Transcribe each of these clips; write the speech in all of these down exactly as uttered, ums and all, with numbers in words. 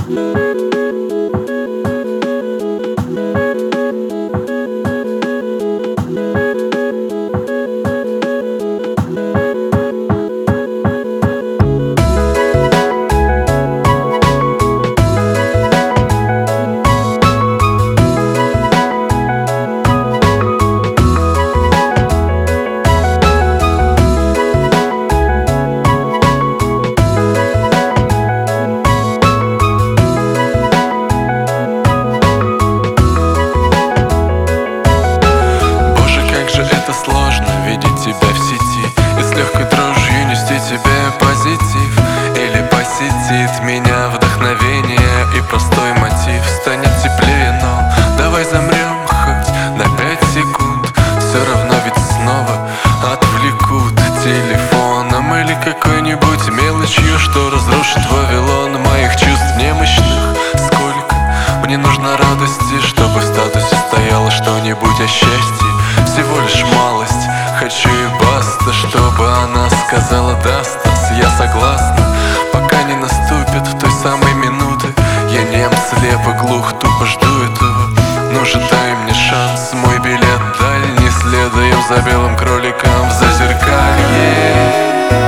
Меня вдохновение и простой мотив. Станет теплее, но давай замрем хоть на пять секунд. Все равно ведь снова отвлекут телефоном или какой-нибудь мелочью, что разрушит Вавилон моих чувств немощных. Сколько мне нужно радости, чтобы в статусе стояло что-нибудь о счастье. Всего лишь малость, хочу и баста, чтобы она сказала: да, Стас, я согласна. Пока не наступит в той самой минуты, я нем, слеп и глух, тупо жду этого. Ну же дай мне шанс, мой билет дальний. Следуем за белым кроликом в зазеркалье.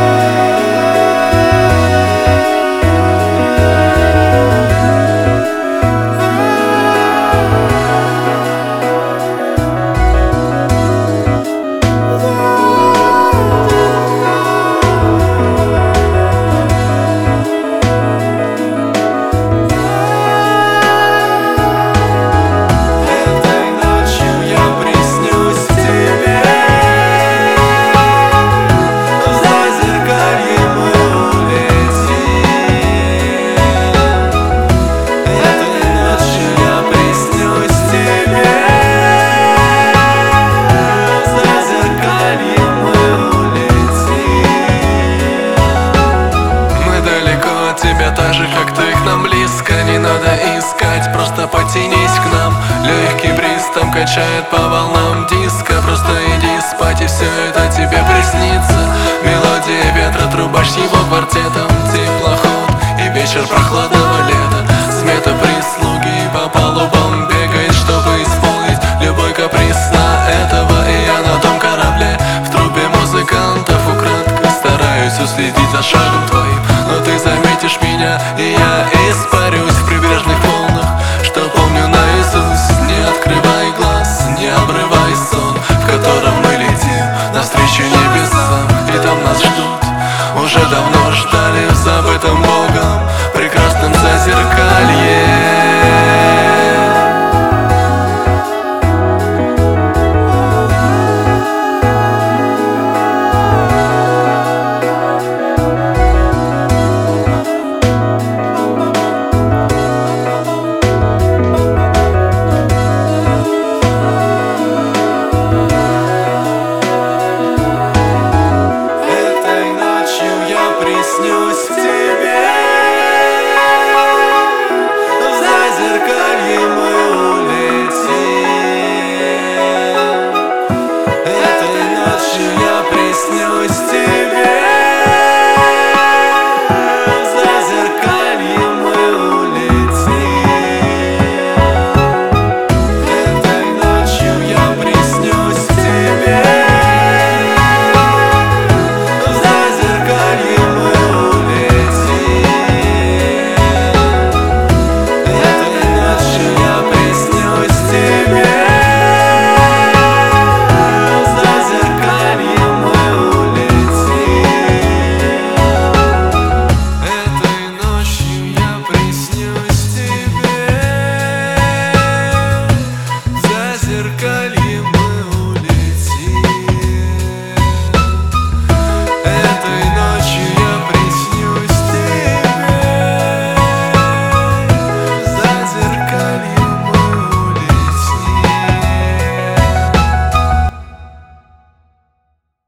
Так же, как ты к нам близко, не надо искать, просто потянись к нам. Легкий бриз там качает по волнам диска. Просто иди спать, и все это тебе приснится. Мелодия ветра, трубач с его квартетом, теплоход и вечер прохладного лета. Смета прислуги по палубам бегает, чтобы исполнить любой каприз на этого. И я на том корабле в трубе музыкантов украдкой стараюсь уследить за шагом твоим. Но ты заметишь меня, и я исправлюсь.